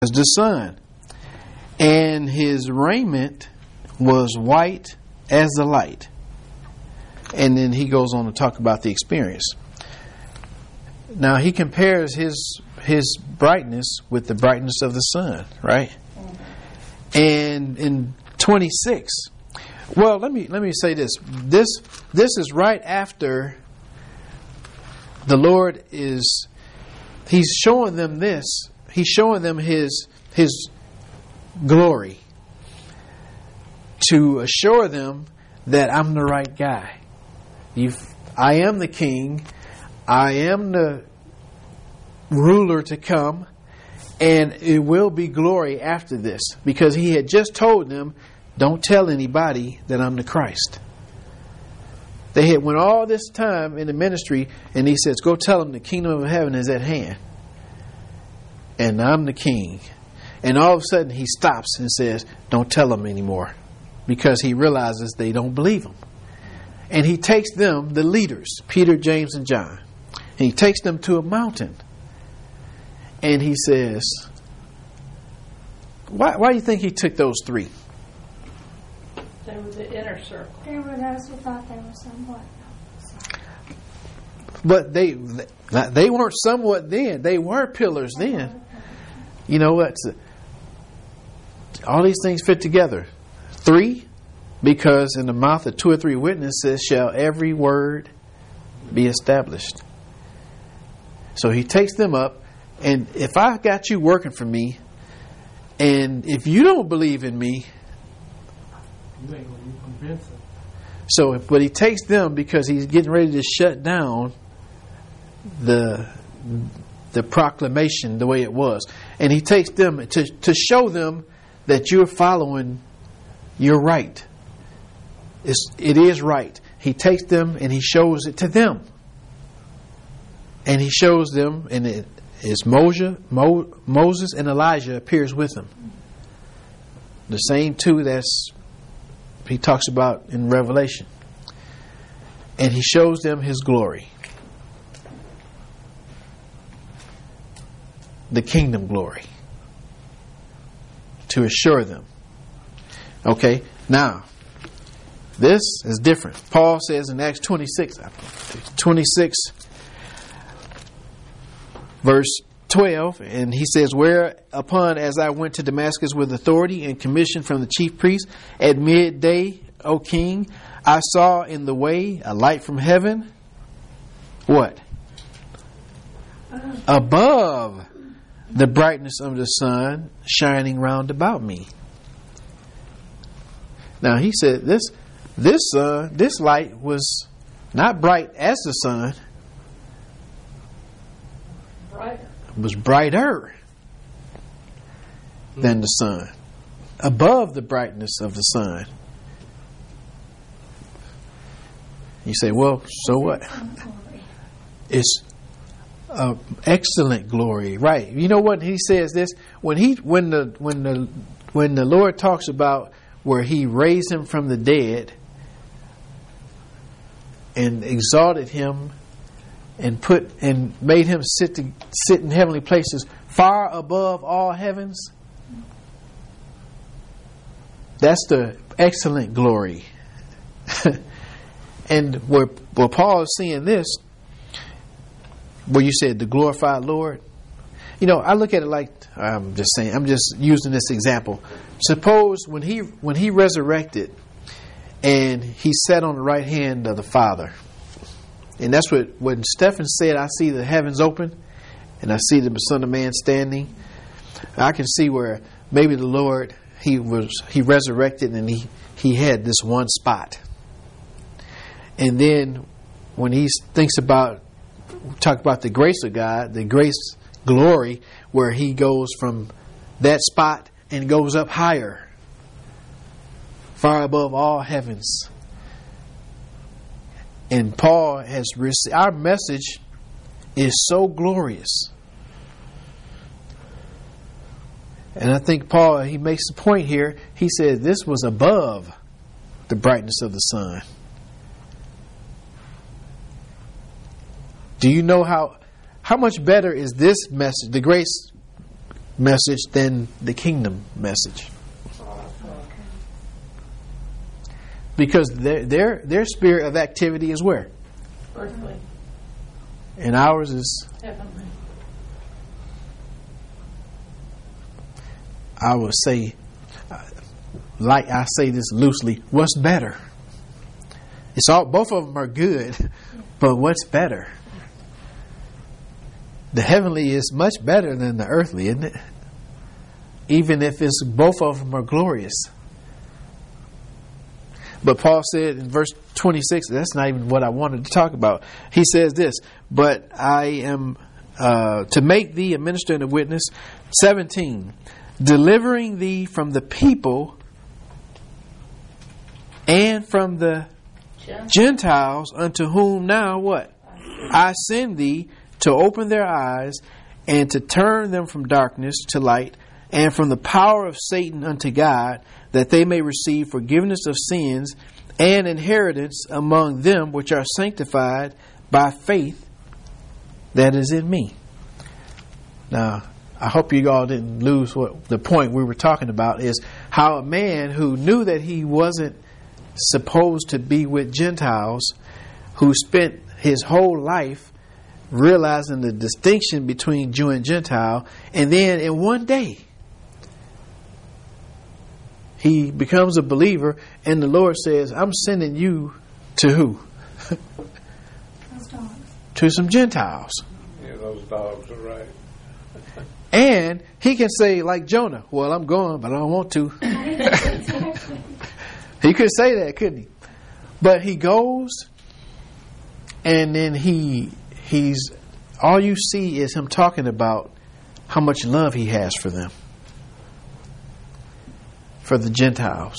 as the sun, and his raiment was white as the light. And then he goes on to talk about the experience. Now he compares his brightness with the brightness of the sun, right? And in 26, well, let me say this. This is right after the Lord he's showing them this. He's showing them his glory to assure them that I'm the right guy. I am the king. I am the ruler to come, and it will be glory after this, because he had just told them, don't tell anybody that I'm the Christ. They had went all this time in the ministry, and he says, go tell them the kingdom of heaven is at hand, and I'm the king. And all of a sudden he stops and says, don't tell them anymore, because he realizes they don't believe him. And he takes them, the leaders, Peter, James, and John, and he takes them to a mountain. And he says, why do you think he took those three? They were the inner circle. They were those who thought they were somewhat. But they weren't somewhat then. They were pillars then. You know what? All these things fit together. 3, because in the mouth of 2 or 3 witnesses shall every word be established. So he takes them up, and if I got you working for me, and if you don't believe in me, you ain't going to convince them. So, but he takes them because he's getting ready to shut down the proclamation the way it was, and he takes them to show them that you're following your right. It is right. He takes them and he shows it to them, and he shows them, and it is Moses and Elijah appears with them. The same two that's he talks about in Revelation. And he shows them his glory. The kingdom glory. To assure them. Okay, now, this is different. Paul says in Acts 26, verse 12, and he says, whereupon as I went to Damascus with authority and commission from the chief priest, at midday, O king, I saw in the way a light from heaven. What? Above the brightness of the sun shining round about me. Now he said this light was not bright as the sun. Brighter. It was brighter than the sun, above the brightness of the sun. You say, well, so what? It's excellent glory, right? You know what he says this when the Lord talks about where he raised him from the dead and exalted him and made him sit in heavenly places far above all heavens. That's the excellent glory. And where Paul is seeing this, where you said the glorified Lord, you know, I look at it like, I'm just using this example. Suppose when he resurrected and he sat on the right hand of the Father. And that's what when Stephen said, I see the heavens open and I see the Son of Man standing. I can see where maybe the Lord, he resurrected and he had this one spot. And then when he thinks about, talk about the grace of God, the grace glory, where he goes from that spot and goes up higher, far above all heavens. And Paul has received, our message is so glorious. And I think Paul, he makes the point here. He said this was above the brightness of the sun. Do you know how much better is this message, the message than the kingdom message. Because their spirit of activity is where? Earthly, And ours is, heavenly. I would say, like I say this loosely, what's better? It's all, both of them are good, but what's better? The heavenly is much better than the earthly, isn't it? Even if it's both of them are glorious. But Paul said in verse 26, that's not even what I wanted to talk about. He says this, but I am to make thee a minister and a witness. 17, delivering thee from the people and from the Gentiles, unto whom now what? I send thee to open their eyes and to turn them from darkness to light and from the power of Satan unto God, that they may receive forgiveness of sins and inheritance among them which are sanctified by faith that is in me. Now, I hope you all didn't lose what the point we were talking about is how a man who knew that he wasn't supposed to be with Gentiles, who spent his whole life realizing the distinction between Jew and Gentile, and then in one day he becomes a believer, and the Lord says, I'm sending you to who? Those dogs. To some Gentiles. Yeah, those dogs are right. And he can say, like Jonah, well, I'm going, but I don't want to. He could say that, couldn't he? But he goes, and then he's all you see is him talking about how much love he has for them, for the Gentiles.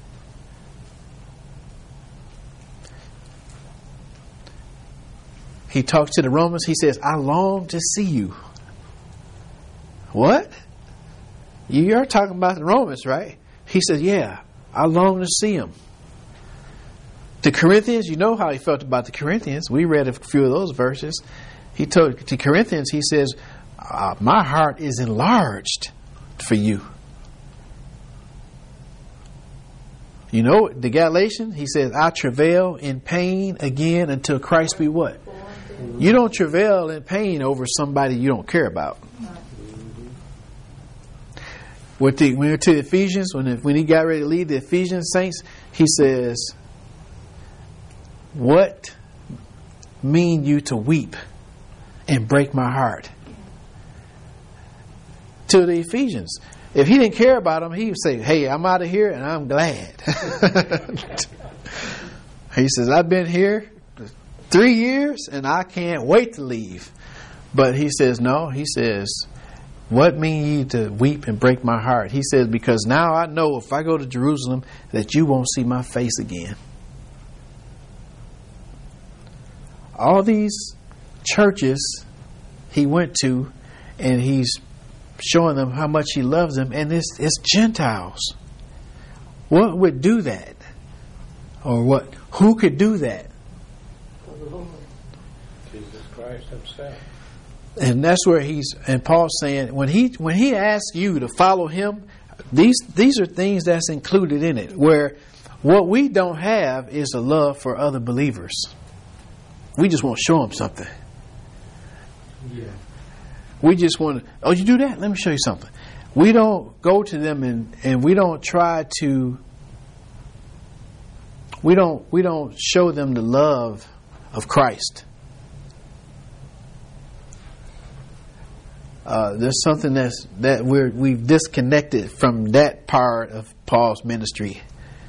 He talks to the Romans. He says, I long to see you. What? You are talking about the Romans, right? He says, yeah, I long to see him. The Corinthians, you know how he felt about the Corinthians. We read a few of those verses. He told the Corinthians, he says, my heart is enlarged for you. You know, the Galatians, he says, I travail in pain again until Christ be what? You don't travail in pain over somebody you don't care about. When we went to the Ephesians, when he got ready to lead the Ephesian saints, he says, what mean you to weep and break my heart? To the Ephesians. If he didn't care about them, he would say, hey, I'm out of here and I'm glad. He says, I've been here 3 years and I can't wait to leave. But he says, no, he says, what mean ye to weep and break my heart? He says, because now I know if I go to Jerusalem that you won't see my face again. All these churches he went to, and he's showing them how much he loves them, and it's Gentiles. What would do that? Or what? Who could do that? Jesus Christ himself. And that's where and Paul's saying, when he asks you to follow him, these are things that's included in it. Where what we don't have is a love for other believers. We just want to show them something. Yeah. We just want to, oh, you do that? Let me show you something. We don't go to them and we don't try to, we don't show them the love of Christ. There's something that we've disconnected from that part of Paul's ministry.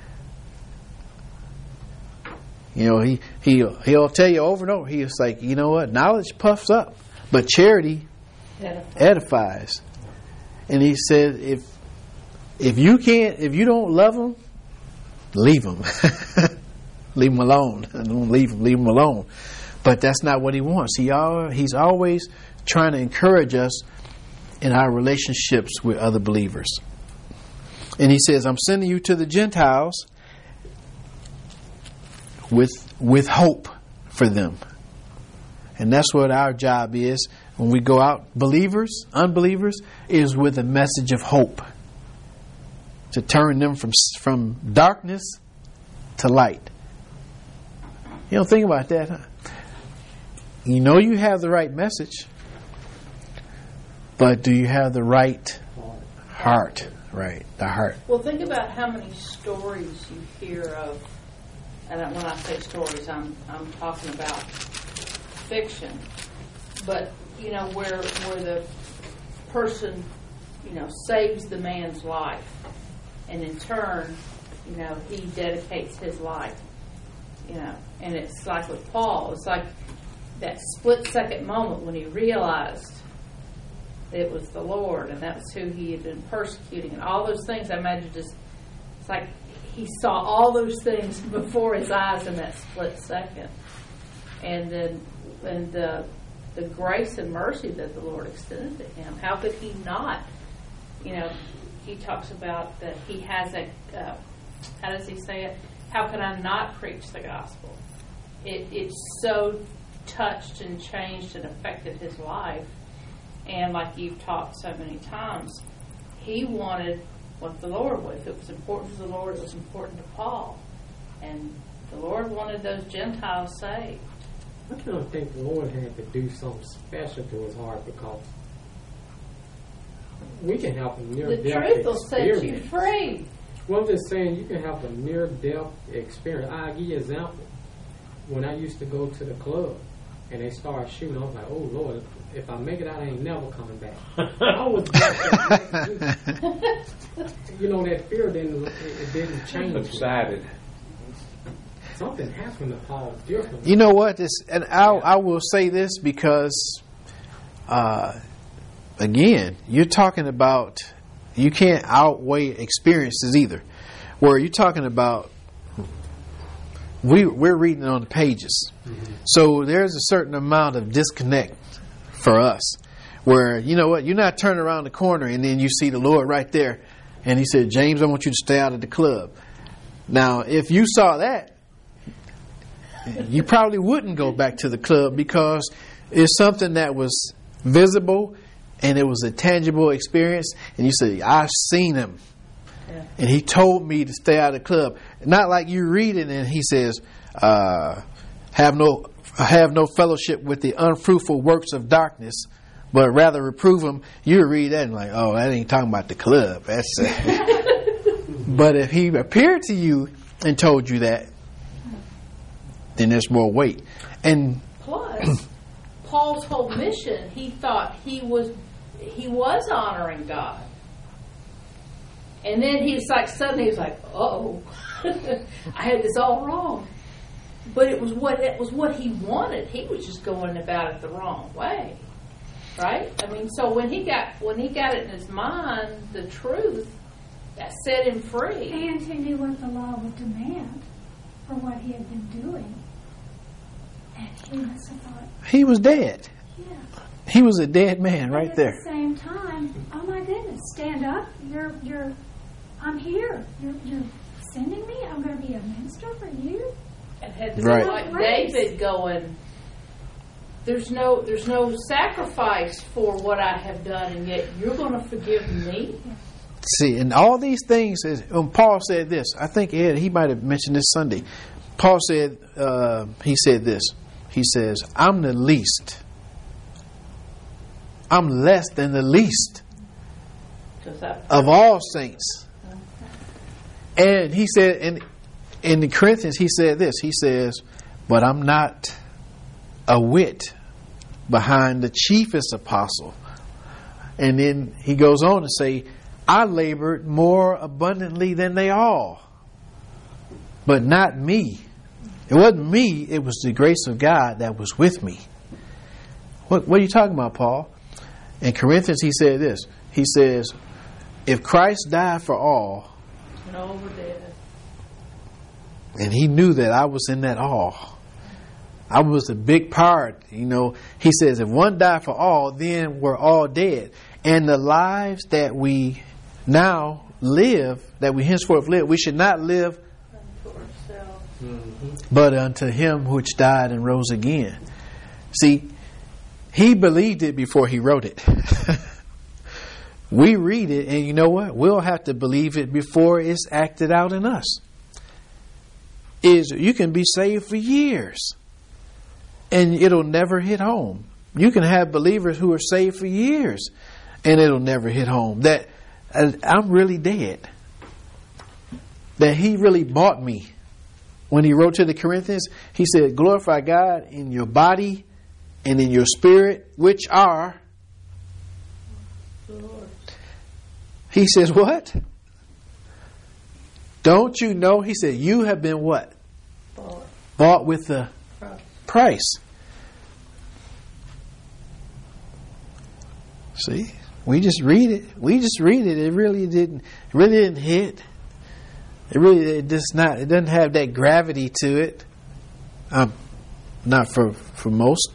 You know, he'll tell you over and over. He's like, you know what? Knowledge puffs up, but charity edifies. And he said, if you don't love them, leave them. Leave them alone. Don't leave them alone. But that's not what he wants. He's always trying to encourage us in our relationships with other believers. And he says, I'm sending you to the Gentiles with hope for them. And that's what our job is. when we go out, believers, unbelievers, is with a message of hope. To turn them from darkness to light. You don't think about that, huh? You know you have the right message, but do you have the right heart? Right, the heart. Well, think about how many stories you hear of, and when I say stories, I'm talking about fiction. But you know where the person, you know, saves the man's life, and in turn, you know, he dedicates his life. You know, and it's like with Paul, it's like that split-second moment when he realized it was the Lord, and that was who he had been persecuting, and all those things. I imagine just, it's like he saw all those things before his eyes in that split second, and then the grace and mercy that the Lord extended to him. How could he not? You know, he talks about that he has a. How does he say it? How can I not preach the gospel? It so touched and changed and affected his life. And like you've taught so many times, he wanted what the Lord would. If it was important to the Lord, it was important to Paul. And the Lord wanted those Gentiles saved. I don't think the Lord had to do something special to his heart, because we can have a near-death experience. The truth will set you free. Well, I'm just saying, you can have a near-death experience. I'll give you an example. When I used to go to the club and they started shooting, I was like, oh, Lord, if I make it out, I ain't never coming back. I was you know, that fear didn't change. Subsided. Something happened to Paul different. You know what? And I will say this because, again, you're talking about, you can't outweigh experiences either. Where you're talking about, we're reading on the pages. Mm-hmm. So there's a certain amount of disconnect for us. Where, you know what, you're not turning around the corner and then you see the Lord right there. And he said, James, I want you to stay out of the club. Now, if you saw that, you probably wouldn't go back to the club, because it's something that was visible and it was a tangible experience. And you say, I've seen him. Yeah. And he told me to stay out of the club. Not like you read it and he says, have no fellowship with the unfruitful works of darkness, but rather reprove them. You read that and like, oh, that ain't talking about the club. That's But if he appeared to you and told you that, then there's more weight. And plus, Paul's whole mission, he thought he was honoring God. And then he was like, suddenly he was like, uh-oh, I had this all wrong. But it was what he wanted. He was just going about it the wrong way. Right? I mean, so when he got it in his mind, the truth, that set him free. And he knew what the law would demand for what he had been doing. And he must have thought, he was dead. Yeah. He was a dead man right there. At the same time, oh my goodness, stand up. I'm here. You're sending me? I'm going to be a minister for you? And had to be like David going, there's no sacrifice for what I have done, and yet you're going to forgive me? See, and all these things, when Paul said this, I think Ed, he might have mentioned this Sunday. Paul said, he said this. He says, I'm the least. I'm less than the least of all saints. And he said, in the Corinthians, he said this. He says, but I'm not a whit behind the chiefest apostle. And then he goes on to say, I labored more abundantly than they all, but not me. It wasn't me, it was the grace of God that was with me. What are you talking about, Paul? In Corinthians, he said this. He says, if Christ died for all, no, we're dead. And he knew that I was in that all. I was a big part. You know, he says, if one died for all, then we're all dead. And the lives that we now live, that we henceforth live, we should not live unto ourselves, but unto him which died and rose again. See, He believed it before he wrote it. We read it, and you know what? We'll have to believe it before it's acted out in us. You can be saved for years, and it'll never hit home. You can have believers who are saved for years, and it'll never hit home that I'm really dead. That He really bought me. When he wrote to the Corinthians, he said, glorify God in your body and in your spirit, which are... He says, what? Don't you know? He said, you have been what? Bought with the price. See? We just read it. It really didn't hit. It doesn't have that gravity to it. Not for most.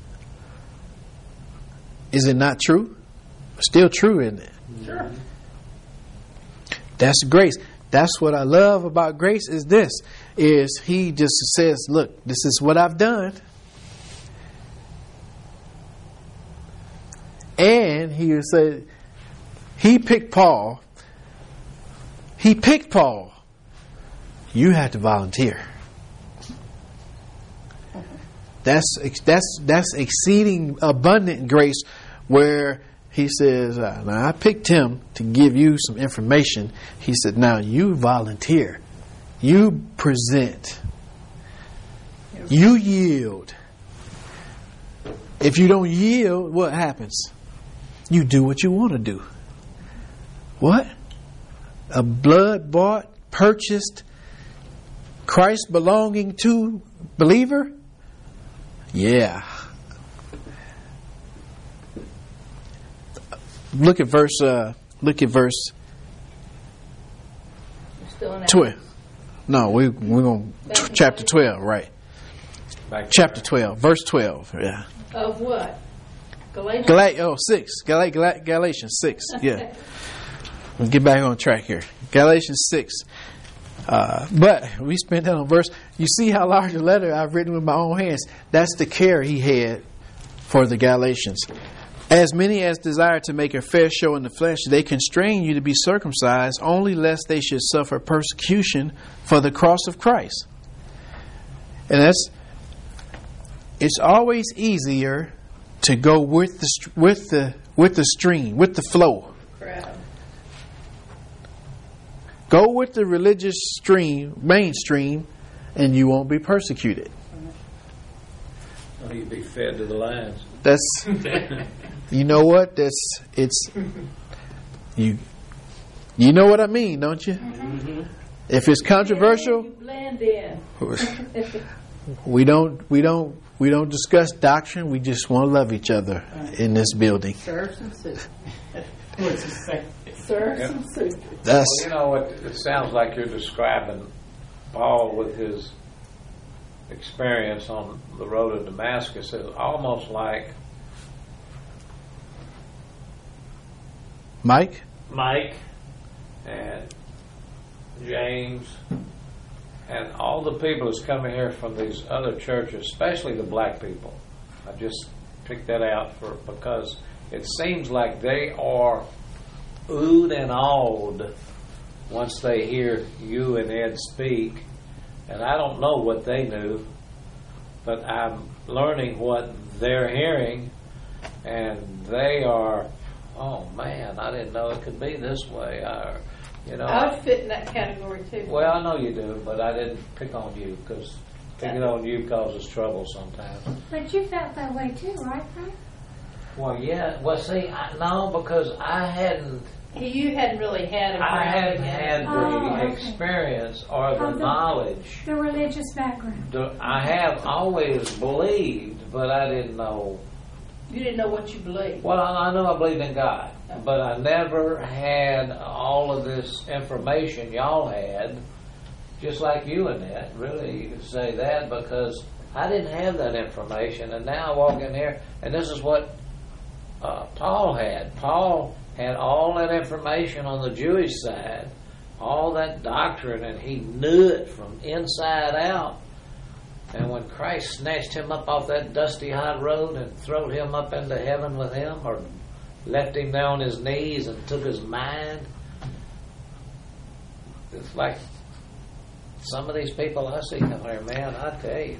Is it not true? Still true, isn't it? Sure. That's grace. That's what I love about grace is this. Is He just says, look, this is what I've done. And He would say, He picked Paul. You had to volunteer. That's exceeding abundant grace, where He says, now I picked him to give you some information. He said, now you volunteer. You present. You yield. If you don't yield, what happens? You do what you want to do. What? A blood-bought, purchased, Christ belonging to believer? Yeah. Look at verse. Still in 12. No, we're going chapter 12, right? Chapter 12, verse 12. Yeah. Of what? Galatians? 6. Galatians 6. Yeah. We'll get back on track here. Galatians 6. But we spent that on verse. You see how large a letter I've written with my own hands. That's the care he had for the Galatians. As many as desire to make a fair show in the flesh, they constrain you to be circumcised, only lest they should suffer persecution for the cross of Christ. And it's always easier to go with the stream, with the flow. Crowd. Go with the religious mainstream, and you won't be persecuted. You'd be fed to the lions. That's, you know what? You know what I mean, don't you? Mm-hmm. If it's controversial, You blend in. we don't discuss doctrine. We just want to love each other in this building. Serve some soup. Serve some soup. That's Well, you know what? It sounds like you're describing Paul with his experience on the road to Damascus. It's almost like Mike. And James and all the people that's coming here from these other churches, especially the black people. I just picked that out because it seems like they are oohed and awed once they hear you and Ed speak. And I don't know what they knew, but I'm learning what they're hearing, and they are, oh man, I didn't know it could be this way. I would fit in that category too. Well, I know you do, but I didn't pick on you because picking on you causes trouble sometimes. But you felt that way too, right, Frank? Well, yeah. Well, see, no, because I hadn't. You hadn't really had a I hadn't had the okay. experience or the Of the- knowledge. The religious background. I have always believed, but I didn't know. You didn't know what you believed. Well, I know I believed in God, but I never had all of this information y'all had, just like you, Annette. Really, you could say that because I didn't have that information, and now I walk in here, and this is what Paul had. Paul had all that information on the Jewish side, all that doctrine, and he knew it from inside out. And when Christ snatched him up off that dusty hot road and throwed him up into heaven with him, or left him there on his knees and took his mind, it's like some of these people I see come here, man, I tell you,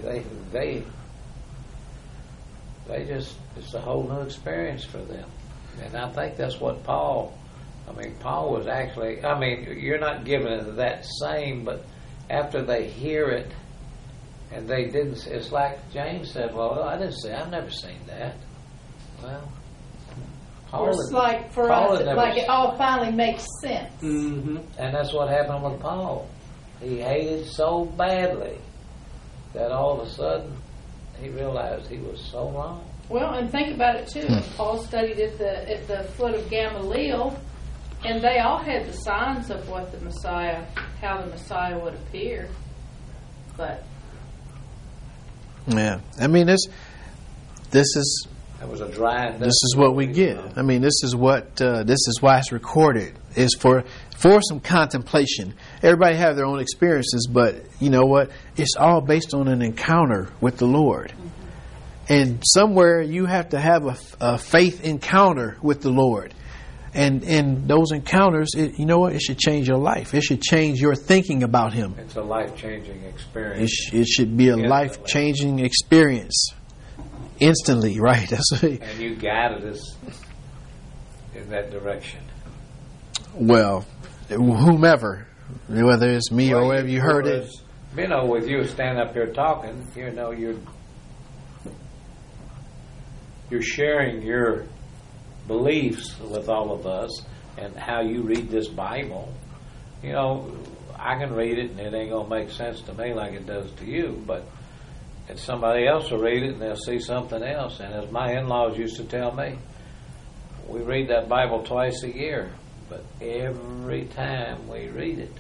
they just, it's a whole new experience for them. And I think that's what Paul was actually, you're not giving it that same, but after they hear it, and they didn't, it's like James said, well, I've never seen that. Well, It's like for us, like it all finally makes sense. Mm-hmm. And that's what happened with Paul. He hated so badly that all of a sudden he realized he was so wrong. Well, and think about it too. Paul studied at the foot of Gamaliel, and they all had the signs of what the Messiah, how the Messiah would appear. But yeah, I mean this is. It was a dry. This is what we get. I mean, this is why it's recorded. Is for some contemplation. Everybody have their own experiences, but you know what? It's all based on an encounter with the Lord. And somewhere you have to have a faith encounter with the Lord. And in those encounters, you know what? It should change your life. It should change your thinking about Him. It's a life-changing experience. It should be a life-changing experience. Instantly, right? That's right. And you guided us in that direction. Well, whomever, whether it's me or whatever, you heard it. You know, with you standing up here talking, you know, you're sharing your beliefs with all of us and how you read this Bible. You know, I can read it and it ain't gonna make sense to me like it does to you, but and somebody else will read it and they'll see something else. And as my in-laws used to tell me, we read that Bible twice a year, but every time we read it,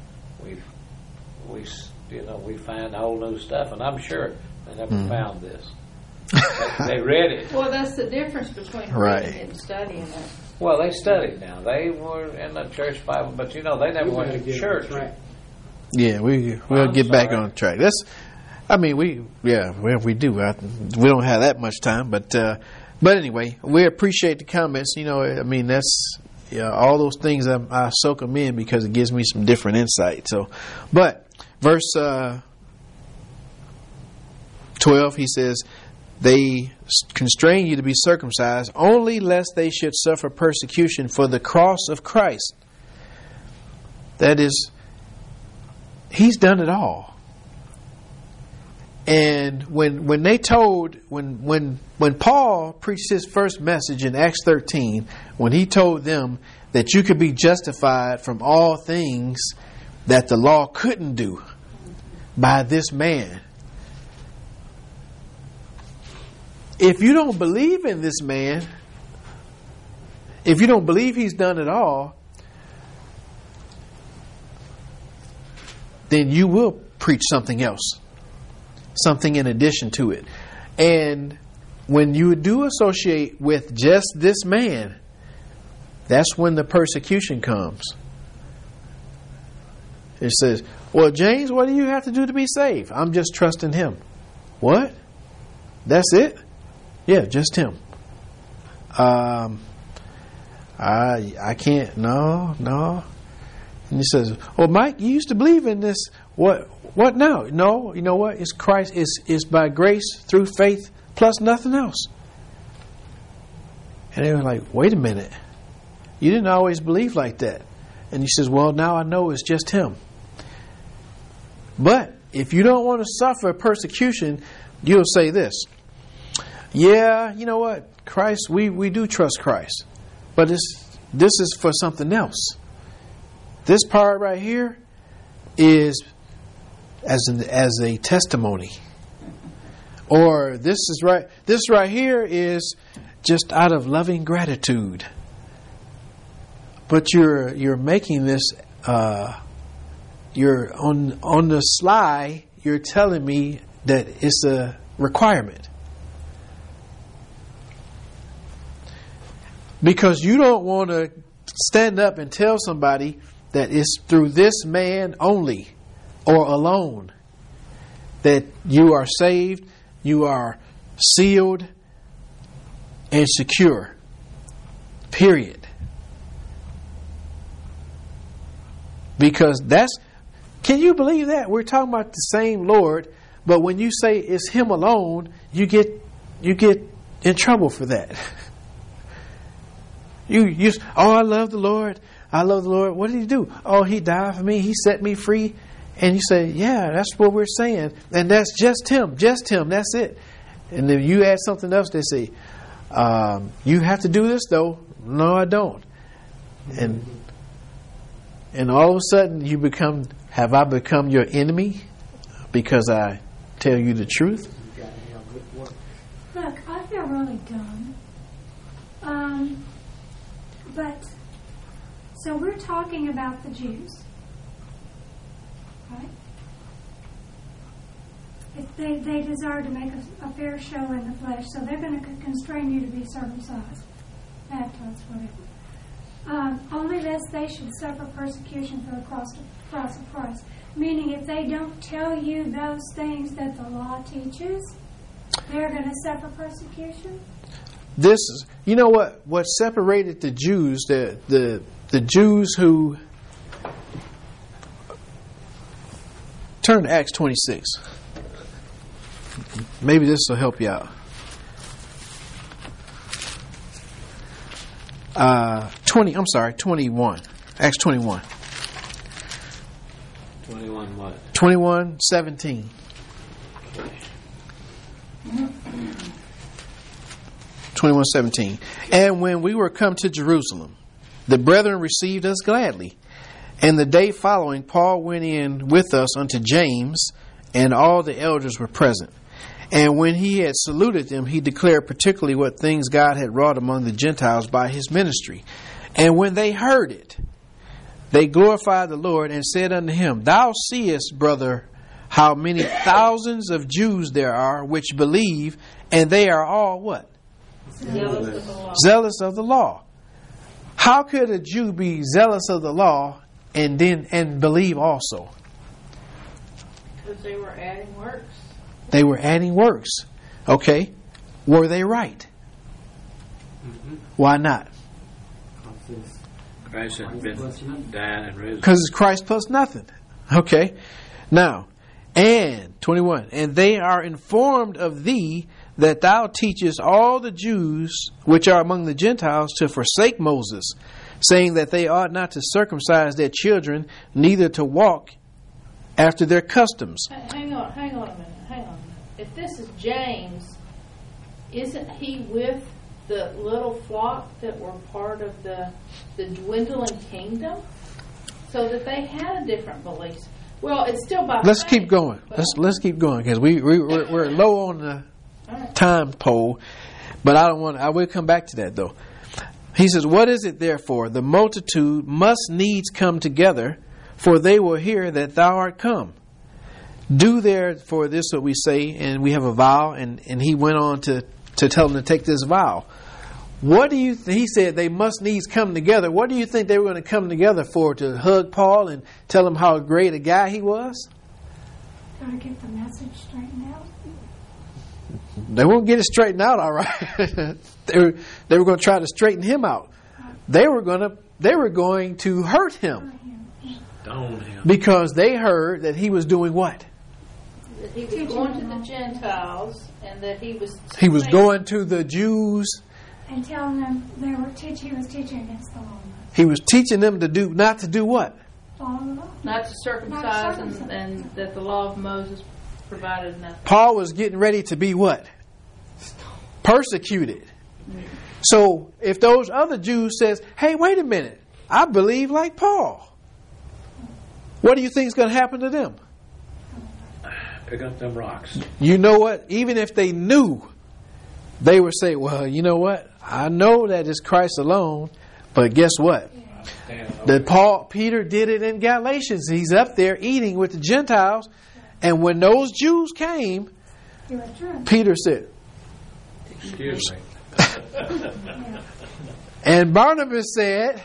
we find whole new stuff. And I'm sure they never found this. They read it. Well, that's the difference between reading and studying it. Well, they studied now. They were in the church Bible, but you know they never went to church. Yeah, we'll get back on track. We do. We don't have that much time, but anyway, we appreciate the comments. You know, I mean, that's all those things. I soak them in because it gives me some different insight. So, but verse 12, he says, "They constrain you to be circumcised, only lest they should suffer persecution for the cross of Christ." That is, He's done it all. And when Paul preached his first message in Acts 13, when he told them that you could be justified from all things that the law couldn't do by this man, if you don't believe in this man, if you don't believe he's done it all, then you will preach something else. Something in addition to it. And when you do associate with just this man, that's when the persecution comes. It says, well, James, what do you have to do to be saved? I'm just trusting Him. What? That's it? Yeah, just Him. I can't. No. And he says, well, Mike, you used to believe in this. What now? No, you know what? It's Christ. It's by grace through faith plus nothing else. And they were like, wait a minute. You didn't always believe like that. And he says, well, now I know it's just Him. But if you don't want to suffer persecution, you'll say this. Yeah, you know what? Christ, we do trust Christ. But this is for something else. This part right here is as a testimony. Or this right here is just out of loving gratitude. But you're making this you're on the sly, you're telling me that it's a requirement. Because you don't want to stand up and tell somebody that it's through this man only or alone that you are saved, you are sealed and secure. Period. Because can you believe that? We're talking about the same Lord, but when you say it's Him alone, you get in trouble for that. I love the Lord. I love the Lord. What did He do? Oh, He died for me. He set me free. And you say, yeah, that's what we're saying. And that's just Him. Just Him. That's it. And if you add something else, they say, you have to do this, though. No, I don't. And all of a sudden, have I become your enemy because I tell you the truth? Look, I feel really dumb. But, so we're talking about the Jews, right? If they desire to make a fair show in the flesh, so they're going to constrain you to be circumcised, baptized, whatever. Only lest they should suffer persecution for the cross of Christ. Meaning, if they don't tell you those things that the law teaches, they're going to suffer persecution. This is, you know what separated the Jews, the Jews who turn to Acts 26. Maybe this will help you out. 21. Acts 21. 21 what? 21:17. Okay. 21:17. And when we were come to Jerusalem, the brethren received us gladly. And the day following, Paul went in with us unto James, and all the elders were present. And when he had saluted them, he declared particularly what things God had wrought among the Gentiles by his ministry. And when they heard it, they glorified the Lord and said unto him, Thou seest, brother, how many thousands of Jews there are which believe, and they are all what? Zealous of the law. Zealous of the law. How could a Jew be zealous of the law and believe also? Because they were adding works. They were adding works. Okay. Were they right? Mm-hmm. Why not? Christ had been died and risen. Because it's Christ plus nothing. Okay. Now, and 21. And they are informed of thee that thou teachest all the Jews which are among the Gentiles to forsake Moses, saying that they ought not to circumcise their children, neither to walk after their customs. Hang on a minute. If this is James, isn't he with the little flock that were part of the dwindling kingdom? So that they had a different belief. Well, it's still by Let's faith, keep going. Let's keep going because we're low on the time pole, but I don't want. I will come back to that though. He says, "What is it therefore? The multitude must needs come together, for they will hear that thou art come. Do therefore this what we say, and we have a vow." And he went on to tell them to take this vow. What do you? He said they must needs come together. What do you think they were going to come together for? To hug Paul and tell him how great a guy he was? Gotta get the message straightened out. They won't get it straightened out, all right. They were going to try to straighten him out. They were going to hurt him Stone him. because they heard that he was doing what? That he was going to the Gentiles, and that he was going to the Jews. And telling them he was teaching against the law. He was teaching them not to do what? Follow the law. not to circumcise, and that the law of Moses provided nothing. Paul was getting ready to be what? Persecuted. So if those other Jews says, "Hey, wait a minute, I believe like Paul," what do you think is going to happen to them? Pick up them rocks. You know what? Even if they knew, they would say, "Well, you know what? I know that it's Christ alone, but guess what? Peter did it in Galatians. He's up there eating with the Gentiles, and when those Jews came, Peter said, Excuse me. and Barnabas said,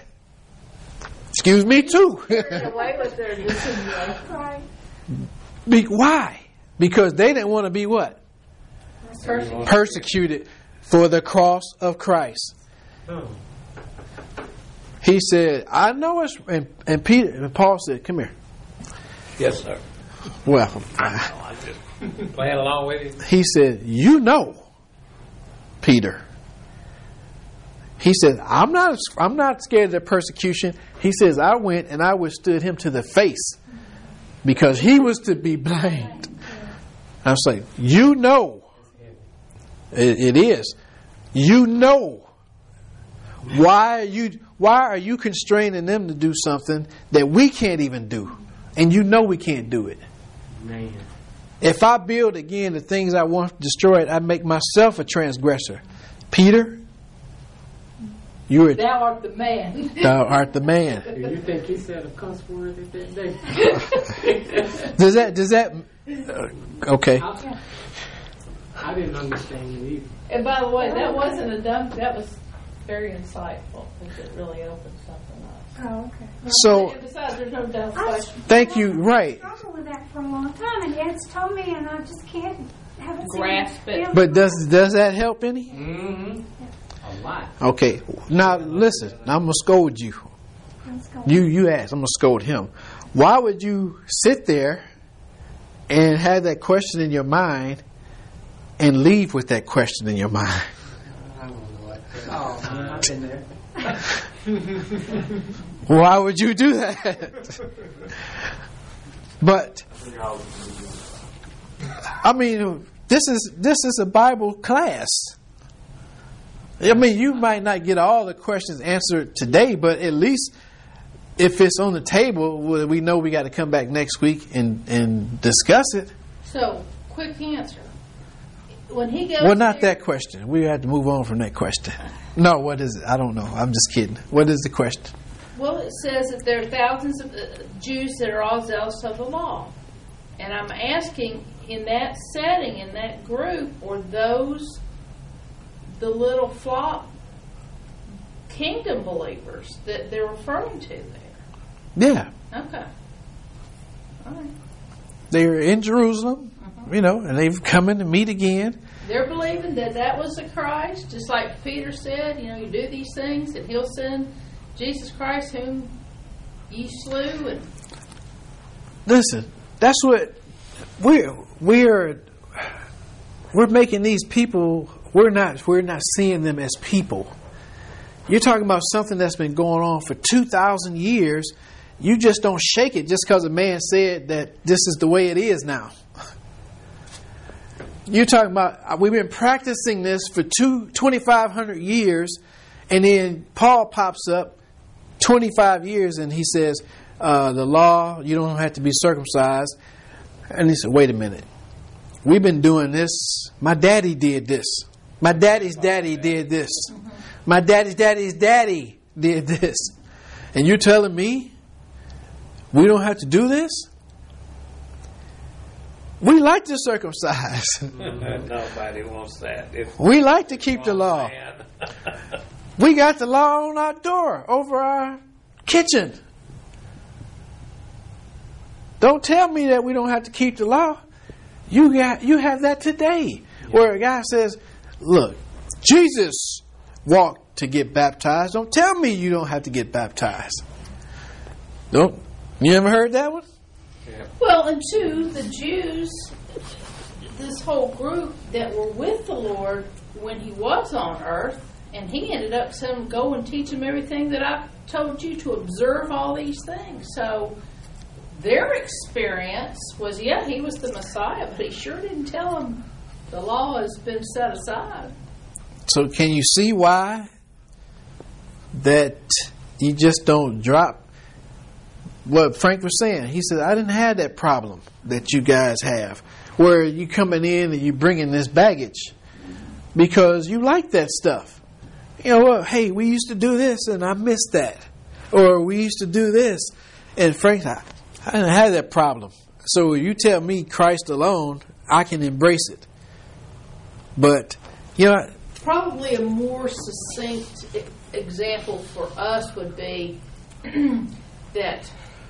excuse me too. Away with their Right. Why? Because they didn't want to be what? Persecuted for the cross of Christ. Oh. He said, I know it's, and Peter and Paul said, come here. Yes, sir. Welcome. I'm just playing along with you. He said, you know, Peter. He said, I'm not scared of the persecution. He says, I went and I withstood him to the face because he was to be blamed. I was like, you know. It is. You know. Why are you constraining them to do something that we can't even do? And you know we can't do it. Man. If I build again the things I want destroyed, I make myself a transgressor. Peter, thou art the man. Thou art the man. Do you think he said a cuss word at that day? Does that okay. I didn't understand it either. And by the way, that wasn't a dumb. That was very insightful because it really opened something up. Oh, okay. So And besides, there's no dumb question. thank you. Right. I've struggled with that for a long time, and Ed's told me, and I just haven't Grasp seen it. But does that help any? Mm-hmm. A lot. Okay. Now listen, I'm gonna scold you. Let's go. You asked, I'm gonna scold him. Why would you sit there and have that question in your mind and leave with that question in your mind? I don't know what. Oh, man, I've been there. Why would you do that? But I mean, this is a Bible class. I mean, you might not get all the questions answered today, but at least if it's on the table, we know we got to come back next week and discuss it. So, quick answer. When he goes Well, not there, that question. We have to move on from that question. No, what is it? I don't know. I'm just kidding. What is the question? Well, it says that there are thousands of Jews that are all zealous of the law. And I'm asking, in that setting, in that group, are those the little flock kingdom believers that they're referring to there? Yeah. Okay. All right. They're in Jerusalem, and they've come in to meet again. They're believing that was the Christ, just like Peter said, you do these things and he'll send Jesus Christ whom ye slew. And Listen, that's what we're making these people. We're not seeing them as people. You're talking about something that's been going on for 2,000 years. You just don't shake it just because a man said that this is the way it is now. You're talking about we've been practicing this for 2,500 years, and then Paul pops up 25 years and he says, the law, you don't have to be circumcised. And he said, wait a minute. We've been doing this. My daddy did this. My daddy's daddy did this. My daddy's daddy's daddy did this. And you're telling me we don't have to do this? We like to circumcise. Nobody wants that. We like to keep the law. We got the law on our door, over our kitchen. Don't tell me that we don't have to keep the law. You have that today, where a guy says, "Look, Jesus walked to get baptized. Don't tell me you don't have to get baptized." Don't you ever heard that one? well, and two, the Jews, this whole group that were with the Lord when he was on earth, and he ended up saying, go and teach them everything that I told you to observe all these things. So their experience was, he was the Messiah, but he sure didn't tell them the law has been set aside. So can you see why that you just don't drop what Frank was saying? He said, I didn't have that problem that you guys have, where you coming in and you bringing this baggage because you like that stuff. Hey, we used to do this and I missed that. Or we used to do this. And Frank, I didn't have that problem. So you tell me Christ alone, I can embrace it. But, Probably a more succinct example for us would be that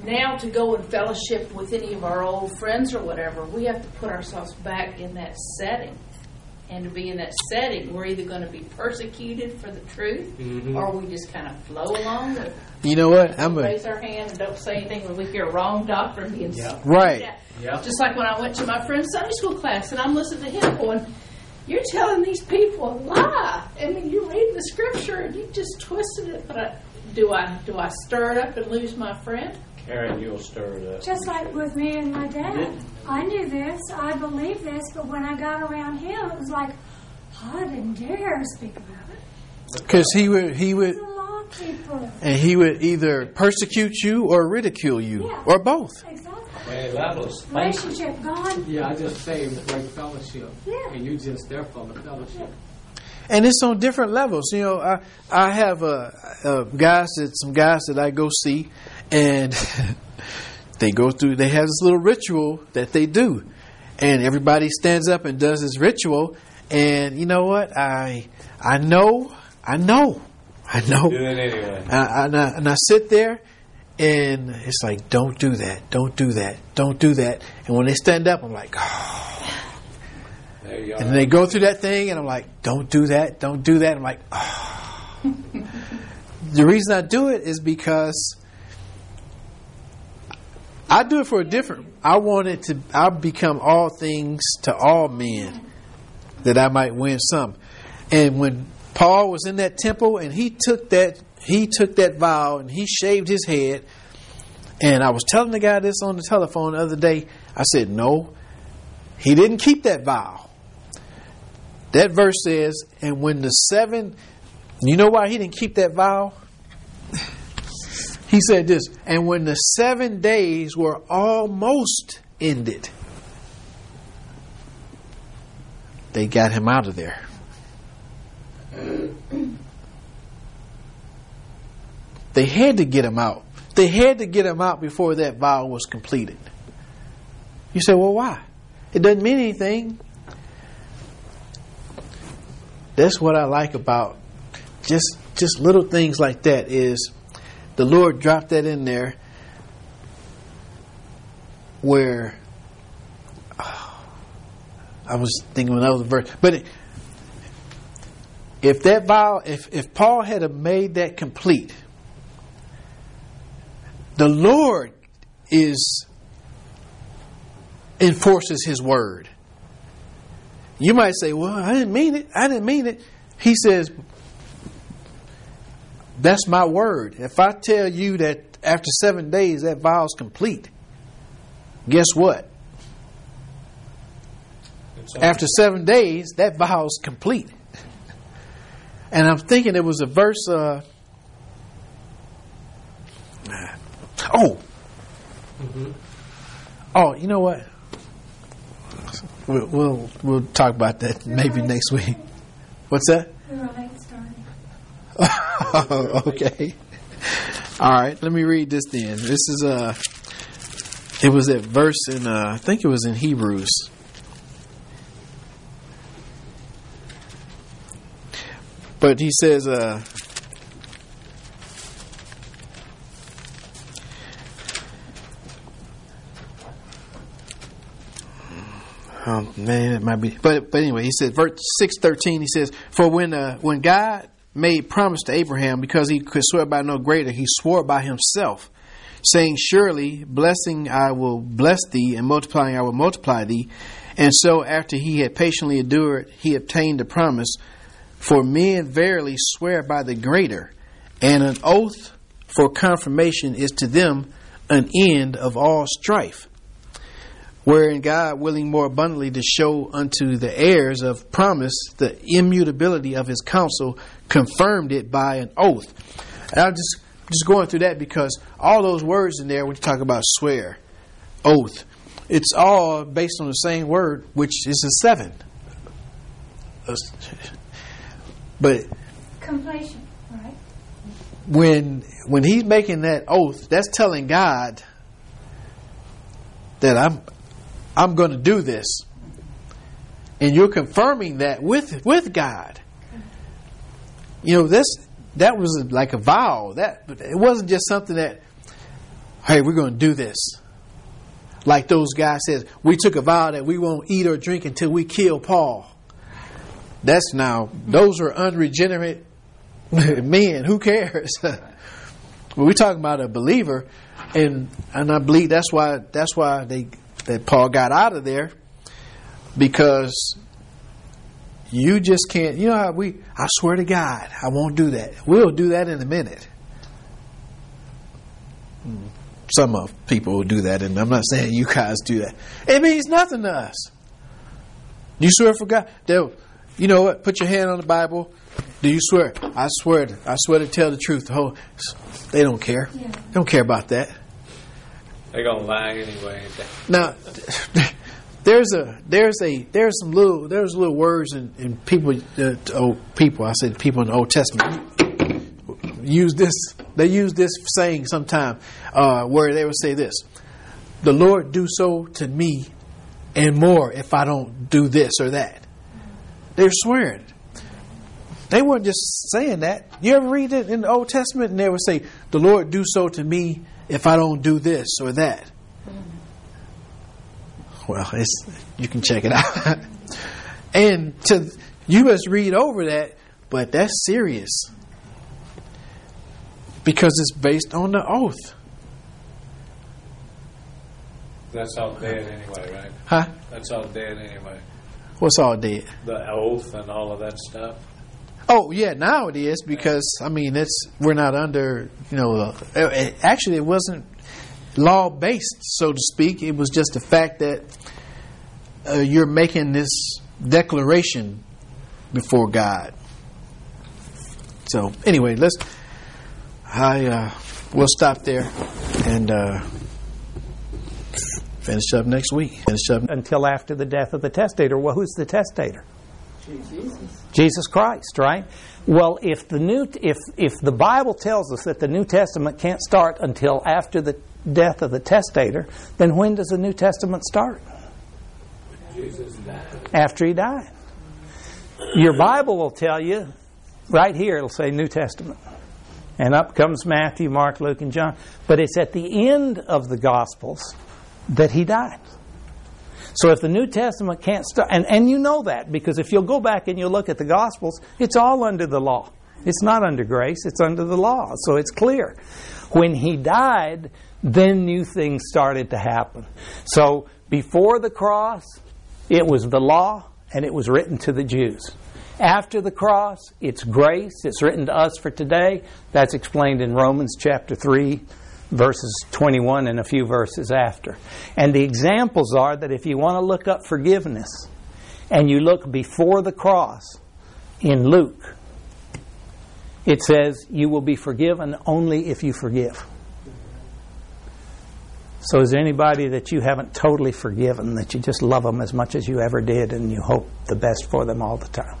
now to go and fellowship with any of our old friends or whatever, we have to put ourselves back in that setting. And to be in that setting, we're either going to be persecuted for the truth, or we just kind of flow along with it. You know what? Raise our hand and don't say anything when we hear wrong doctrine being said. Right. Yeah. Just like when I went to my friend's Sunday school class, and I'm listening to him going, "You're telling these people a lie. I mean, you're reading the scripture and you just twisted it." But do I stir it up and lose my friend? Karen, you'll stir it up. Just like with me and my dad. I knew this, I believed this, but when I got around him, it was like, I didn't dare speak about it. Because he would, He's a law keeper. and he would either persecute you or ridicule you, Yeah. or both. Exactly. Hey, that was Relationship gone. Yeah, I just say great fellowship. Yeah. And you just there for the fellowship. And it's on different levels. You know, I have some guys that I go see, and they have this little ritual that they do, and everybody stands up and does this ritual. And you know what? I know. do it anyway. And I sit there, and it's like, don't do that, don't do that, don't do that. And when they stand up, I'm like, oh. There you And are. they go through that thing, and I'm like, don't do that, don't do that. I'm like, oh. The reason I do it is because I do it for a different. I become all things to all men, that I might win some. And when Paul was in that temple, and he took that vow, and he shaved his head. And I was telling the guy this on the telephone the other day. I said, no, he didn't keep that vow. That verse says, and when the 7, you know why he didn't keep that vow? He said this, and when the 7 days were almost ended, they got him out of there. They had to get him out. They had to get him out before that vow was completed. You say, well, why? It doesn't mean anything. That's what I like about just little things like that, is the Lord dropped that in there where I was thinking when that was a verse. But if that vow, if Paul had made that complete, the Lord enforces His word. You might say, well, I didn't mean it. I didn't mean it. He says, that's my word. If I tell you that after 7 days that vow is complete, guess what? After 7 days, that vow is complete. And I'm thinking it was a verse. Oh, you know what? We'll talk about that maybe next week. What's that? We were late starting. Okay. All right. Let me read this then. This is it was that verse in I think it was in Hebrews. But he says oh man, it might be, but anyway, he said, verse 6:13. He says, "For when God made promise to Abraham, because he could swear by no greater, he swore by himself, saying, Surely, blessing I will bless thee, and multiplying I will multiply thee. And so, after he had patiently endured, he obtained the promise. For men verily swear by the greater, and an oath for confirmation is to them an end of all strife. Wherein God, willing more abundantly to show unto the heirs of promise the immutability of his counsel, confirmed it by an oath." And I'm just going through that because all those words in there, when you talk about swear, oath, it's all based on the same word, which is a 7. But Completion, right? when he's making that oath, that's telling God that I'm going to do this, and you're confirming that with God. You know, that was like a vow. That it wasn't just something that hey, we're going to do this. Like those guys says, we took a vow that we won't eat or drink until we kill Paul. Those are unregenerate men. Who cares? We're talking about a believer, and I believe that's why that Paul got out of there, because you just can't. You know how I swear to God, I won't do that. We'll do that in a minute. Some of people will do that, and I'm not saying you guys do that. It means nothing to us. You swear for God? You know what? Put your hand on the Bible. Do you swear? I swear to tell the truth. They don't care. Yeah. They don't care about that. They're gonna lie anyway. Now, there's some little words in people. I said people in the Old Testament use this. They use this saying sometime where they would say this: "The Lord do so to me, and more if I don't do this or that." They're swearing. They weren't just saying that. You ever read it in the Old Testament and they would say, "The Lord do so to me if I don't do this or that." Well, you can check it out. And you must read over that, but that's serious. Because it's based on the oath. That's all dead anyway, right? Huh? That's all dead anyway. What's all dead? The oath and all of that stuff. Oh yeah, now it is, because we're not under actually it wasn't law based, so to speak. It was just the fact that you're making this declaration before God. So anyway, we'll stop there and finish up next week. Until after the death of the testator. Well, who's the testator? Jesus Christ, right? Well, if the Bible tells us that the New Testament can't start until after the death of the testator, then when does the New Testament start? Jesus died. After he died. Your Bible will tell you, right here it'll say New Testament. And up comes Matthew, Mark, Luke, and John. But it's at the end of the Gospels that he died. So if the New Testament can't start, and you know that, because if you'll go back and you'll look at the Gospels, it's all under the law. It's not under grace, it's under the law. So it's clear. When he died, then new things started to happen. So before the cross, it was the law, and it was written to the Jews. After the cross, it's grace. It's written to us for today. That's explained in Romans chapter 3, verses 21 and a few verses after. And the examples are that if you want to look up forgiveness and you look before the cross in Luke, it says you will be forgiven only if you forgive. So is there anybody that you haven't totally forgiven, that you just love them as much as you ever did and you hope the best for them all the time?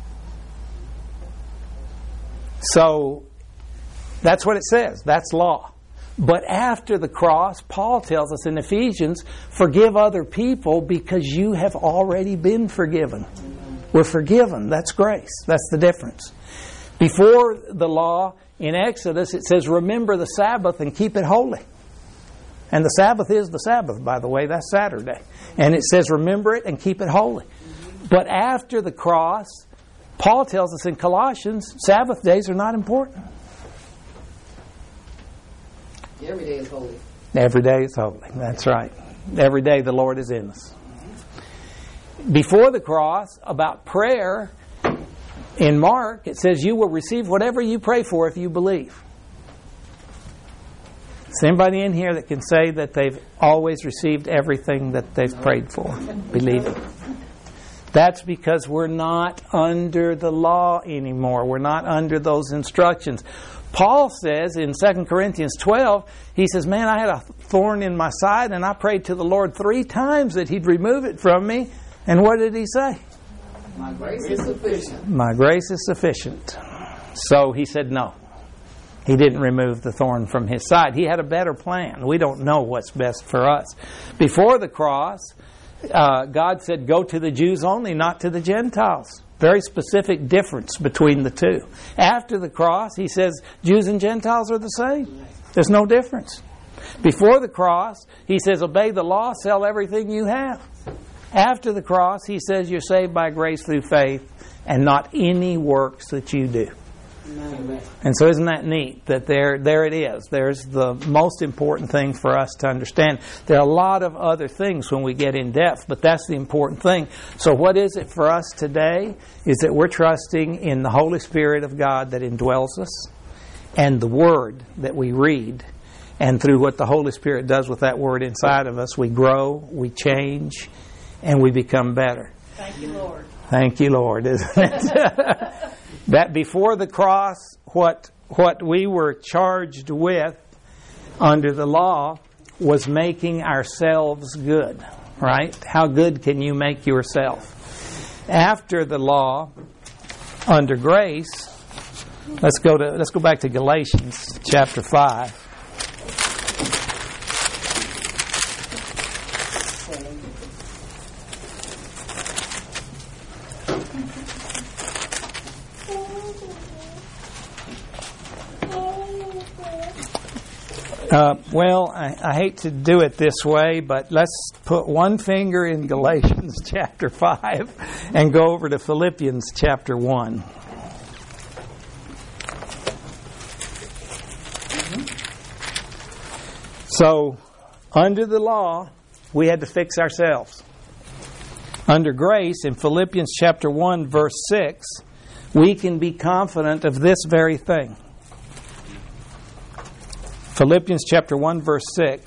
So that's what it says. That's law. But after the cross, Paul tells us in Ephesians, forgive other people because you have already been forgiven. We're forgiven. That's grace. That's the difference. Before the law, in Exodus, it says, remember the Sabbath and keep it holy. And the Sabbath is the Sabbath, by the way. That's Saturday. And it says, remember it and keep it holy. But after the cross, Paul tells us in Colossians, Sabbath days are not important. Every day is holy. Every day is holy. That's right. Every day the Lord is in us. Before the cross, about prayer, in Mark, it says you will receive whatever you pray for if you believe. Is there anybody in here that can say that they've always received everything that they've prayed for? Believe it. That's because we're not under the law anymore. We're not under those instructions. Paul says in 2 Corinthians 12, he says, man, I had a thorn in my side and I prayed to the Lord 3 times that He'd remove it from me. And what did he say? My grace is sufficient. My grace is sufficient. So he said no. He didn't remove the thorn from his side. He had a better plan. We don't know what's best for us. Before the cross, God said, go to the Jews only, not to the Gentiles. Very specific difference between the two. After the cross, He says, Jews and Gentiles are the same. There's no difference. Before the cross, he says, obey the law, sell everything you have. After the cross, he says you're saved by grace through faith and not any works that you do. And so isn't that neat that there it is. There's the most important thing for us to understand. There are a lot of other things when we get in depth, but that's the important thing. So what is it for us today is that we're trusting in the Holy Spirit of God that indwells us and the Word that we read. And through what the Holy Spirit does with that Word inside of us, we grow, we change, and we become better. Thank you, Lord. Thank you, Lord, isn't it? That before the cross, what we were charged with under the law was making ourselves good, right? How good can you make yourself? After the law, under grace, let's go back to Galatians chapter 5. I hate to do it this way, but let's put one finger in Galatians chapter 5 and go over to Philippians chapter 1. So, under the law, we had to fix ourselves. Under grace, in Philippians chapter 1, verse 6, we can be confident of this very thing. Philippians chapter 1, verse 6.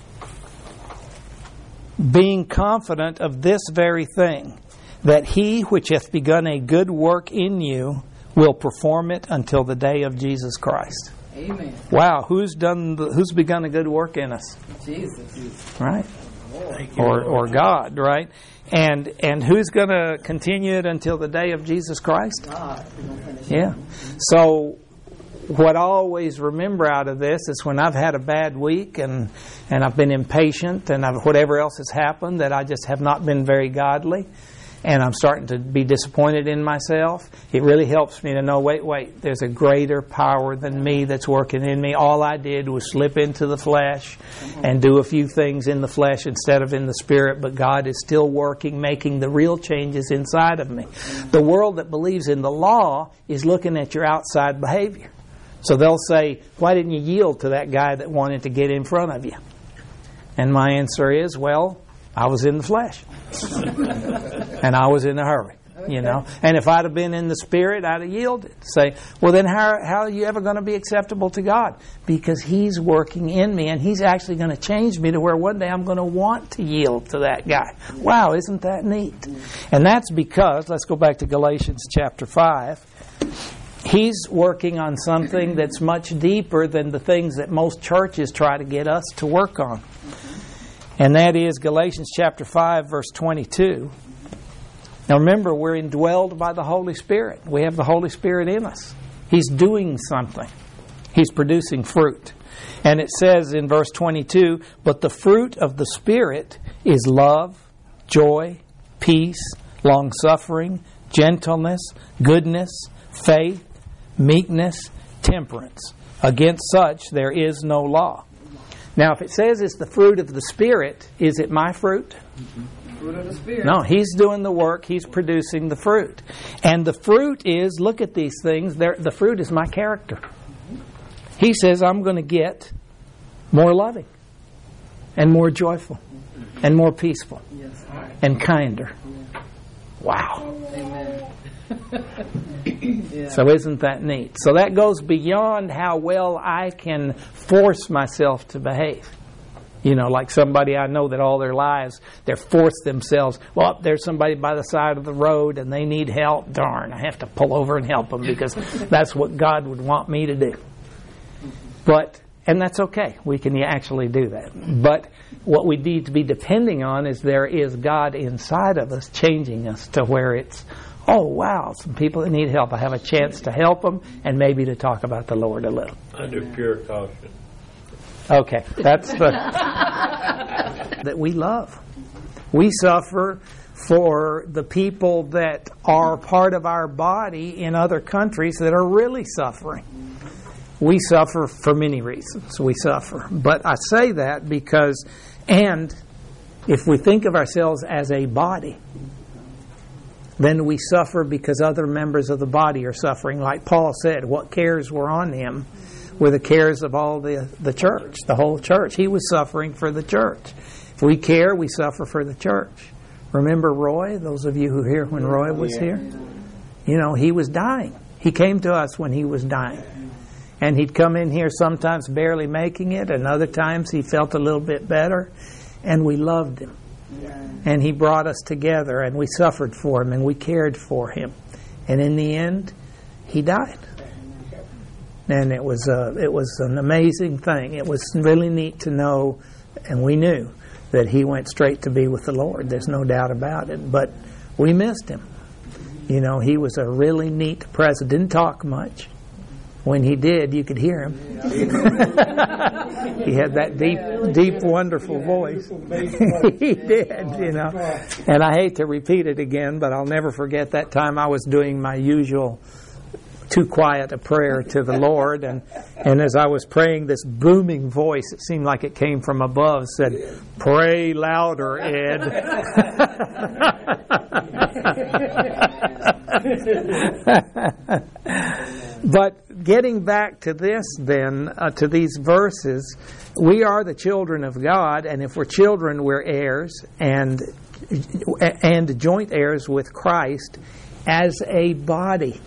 Being confident of this very thing, that he which hath begun a good work in you will perform it until the day of Jesus Christ. Amen. Wow, who's begun a good work in us? Jesus. Right? Or God, right? And who's going to continue it until the day of Jesus Christ? God. Yeah. So what I always remember out of this is when I've had a bad week and I've been impatient and whatever else has happened, that I just have not been very godly and I'm starting to be disappointed in myself, it really helps me to know, wait, there's a greater power than me that's working in me. All I did was slip into the flesh and do a few things in the flesh instead of in the Spirit, but God is still working, making the real changes inside of me. The world that believes in the law is looking at your outside behavior. So they'll say, why didn't you yield to that guy that wanted to get in front of you? And my answer is, well, I was in the flesh. And I was in a hurry, you know. And if I'd have been in the Spirit, I'd have yielded. Say, well, then how are you ever going to be acceptable to God? Because He's working in me, and He's actually going to change me to where one day I'm going to want to yield to that guy. Wow, isn't that neat? And that's because, let's go back to Galatians chapter 5. He's working on something that's much deeper than the things that most churches try to get us to work on. And that is Galatians chapter 5, verse 22. Now remember, we're indwelled by the Holy Spirit. We have the Holy Spirit in us. He's doing something. He's producing fruit. And it says in verse 22, but the fruit of the Spirit is love, joy, peace, long-suffering, gentleness, goodness, faith, meekness, temperance. Against such there is no law. Now, if it says it's the fruit of the Spirit, is it my fruit? Fruit of the Spirit. No, He's doing the work. He's producing the fruit. And the fruit is, look at these things, the fruit is my character. He says I'm going to get more loving and more joyful and more peaceful and kinder. Wow. Amen. Yeah. So isn't that neat? So that goes beyond how well I can force myself to behave. You know, like somebody I know that all their lives, they're forced themselves. Well, there's somebody by the side of the road and they need help. Darn, I have to pull over and help them because that's what God would want me to do. And that's okay. We can actually do that. But what we need to be depending on is there is God inside of us changing us to where it's, oh, wow, some people that need help. I have a chance to help them and maybe to talk about the Lord a little. Under pure caution. Okay, that's the that we love. We suffer for the people that are part of our body in other countries that are really suffering. We suffer for many reasons. We suffer. But I say that because, and if we think of ourselves as a body, then we suffer because other members of the body are suffering. Like Paul said, what cares were on him were the cares of all the church, the whole church. He was suffering for the church. If we care, we suffer for the church. Remember Roy? Those of you who were here when Roy was here? You know, he was dying. He came to us when he was dying. And he'd come in here sometimes barely making it, and other times he felt a little bit better. And we loved him. And he brought us together, and we suffered for him, and we cared for him. And in the end, he died. And it was an amazing thing. It was really neat to know, and we knew, that he went straight to be with the Lord. There's no doubt about it. But we missed him. You know, he was a really neat president. Didn't talk much. When he did, you could hear him. He had that deep, wonderful voice. He did, you know. And I hate to repeat it again, but I'll never forget that time I was doing my usual too quiet a prayer to the Lord, and as I was praying, this booming voice, it seemed like it came from above, said, "Pray louder, Ed." But getting back to this then, to these verses, we are the children of God, and if we're children, we're heirs, and joint heirs with Christ as a body.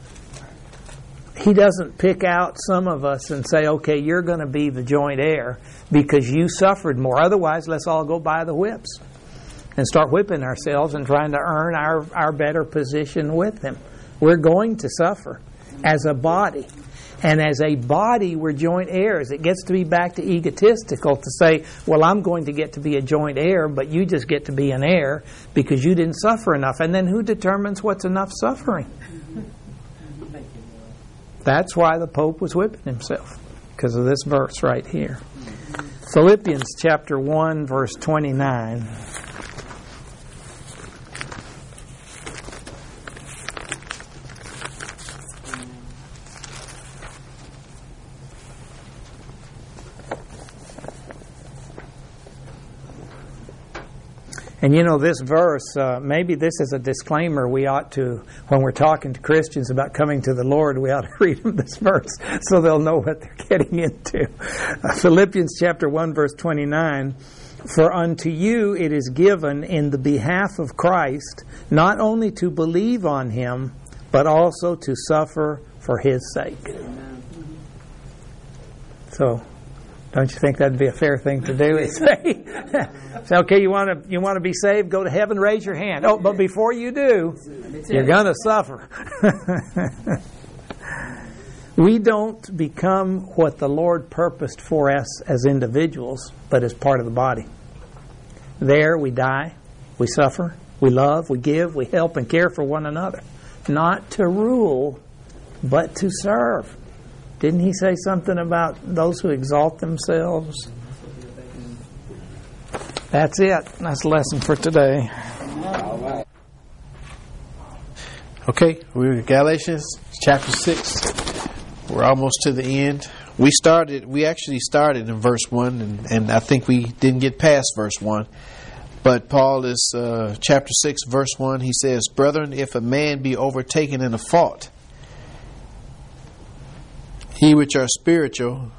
He doesn't pick out some of us and say, okay, you're going to be the joint heir because you suffered more. Otherwise, let's all go buy the whips and start whipping ourselves and trying to earn our better position with him. We're going to suffer as a body. And as a body, we're joint heirs. It gets to be back to egotistical to say, well, I'm going to get to be a joint heir, but you just get to be an heir because you didn't suffer enough. And then who determines what's enough suffering? That's why the Pope was whipping himself, because of this verse right here. Philippians chapter 1, verse 29. And you know, this verse, maybe this is a disclaimer we ought to, when we're talking to Christians about coming to the Lord, we ought to read them this verse so they'll know what they're getting into. Philippians chapter 1, verse 29, "For unto you it is given in the behalf of Christ, not only to believe on him, but also to suffer for his sake." So, don't you think that'd be a fair thing to do? Say, okay, you want to be saved? Go to heaven. Raise your hand. Oh, but before you do, you're going to suffer. We don't become what the Lord purposed for us as individuals, but as part of the body. There, we die, we suffer, we love, we give, we help, and care for one another, not to rule, but to serve. Didn't he say something about those who exalt themselves? That's it. That's the lesson for today. Okay, we're in Galatians chapter 6. We're almost to the end. We actually started in verse 1, and I think we didn't get past verse 1. But Paul is, chapter 6, verse 1, he says, "Brethren, if a man be overtaken in a fault, he which are spiritual,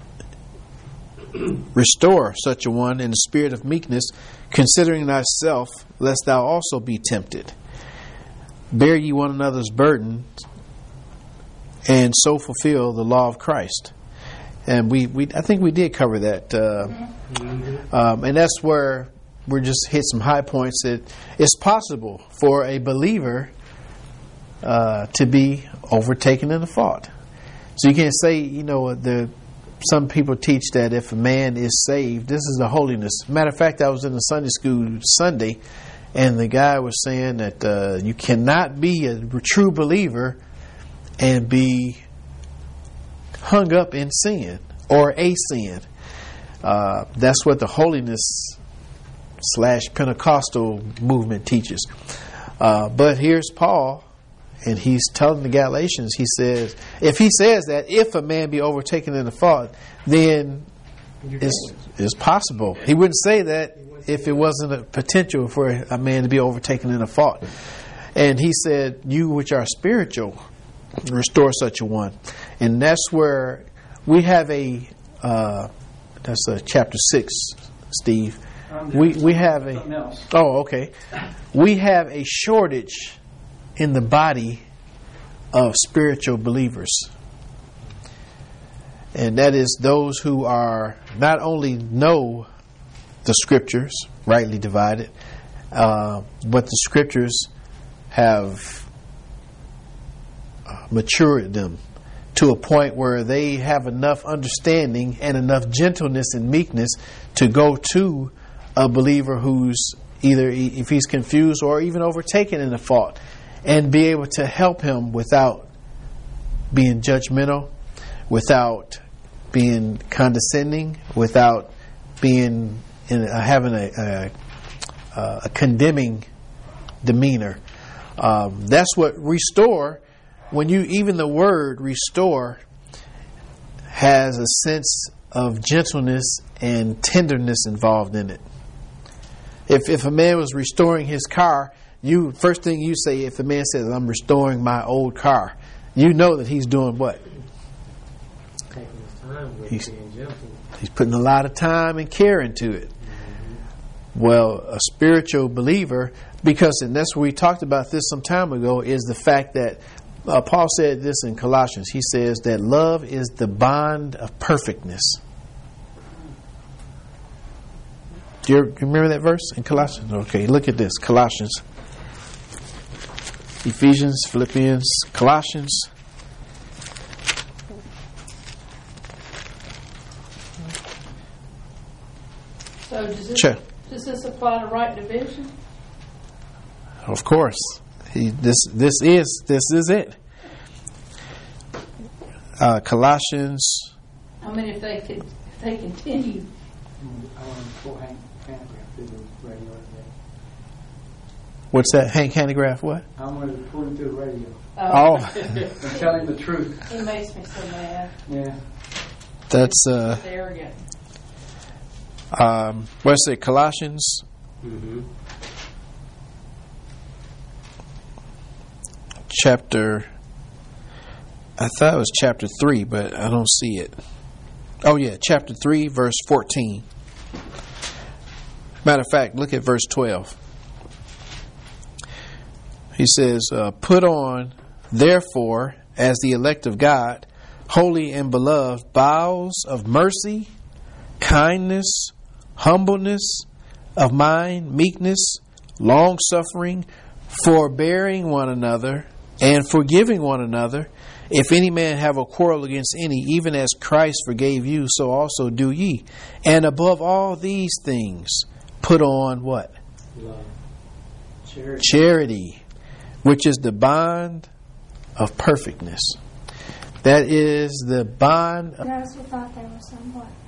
restore such a one in the spirit of meekness, considering thyself, lest thou also be tempted. Bear ye one another's burdens, and so fulfill the law of Christ." And I think we did cover that. And that's where we just hit some high points that it's possible for a believer to be overtaken in a fault. So you can't say, some people teach that if a man is saved, this is the holiness. Matter of fact, I was in the Sunday school Sunday, and the guy was saying that you cannot be a true believer and be hung up in sin or a sin. That's what the holiness / Pentecostal movement teaches. But here's Paul. And he's telling the Galatians, he says, if he says that, if a man be overtaken in a fault, then it's possible. He wouldn't say that if it wasn't a potential for a man to be overtaken in a fault. And he said, you which are spiritual, restore such a one. And that's where we have that's chapter 6, Steve. We have we have a shortage in the body of spiritual believers. And that is those who are not only know the scriptures, rightly divided, but the scriptures have matured them to a point where they have enough understanding and enough gentleness and meekness to go to a believer who's either, if he's confused or even overtaken in a fault, and be able to help him without being judgmental, without being condescending, without being having a condemning demeanor. That's what restore. When you, even the word restore has a sense of gentleness and tenderness involved in it. If a man was restoring his car, first thing you say, if a man says, I'm restoring my old car, you know that he's doing what? Taking his time with being gentle. He's putting a lot of time and care into it. Well, a spiritual believer, because, and that's where we talked about this some time ago, is the fact that Paul said this in Colossians. He says that love is the bond of perfectness. Do you remember that verse in Colossians? Okay, look at this. Colossians. Ephesians, Philippians, Colossians. So does this apply to right division? Of course. This is it. Colossians. I mean, if they continue. What's that? Hank Hanegraaff, what? I'm going to put him through the radio. Oh. I'm telling the truth. It makes me so mad. Yeah. That's arrogant. What's it? Colossians. Mm-hmm. Chapter. I thought it was chapter 3, but I don't see it. Oh yeah, chapter 3, verse 14. Matter of fact, look at verse 12. He says, put on, therefore, as the elect of God, holy and beloved, bowels of mercy, kindness, humbleness of mind, meekness, long-suffering, forbearing one another, and forgiving one another. If any man have a quarrel against any, even as Christ forgave you, so also do ye. And above all these things, put on what? Love. Charity, which is the bond of perfectness. That is the bond. Those who thought they were somewhat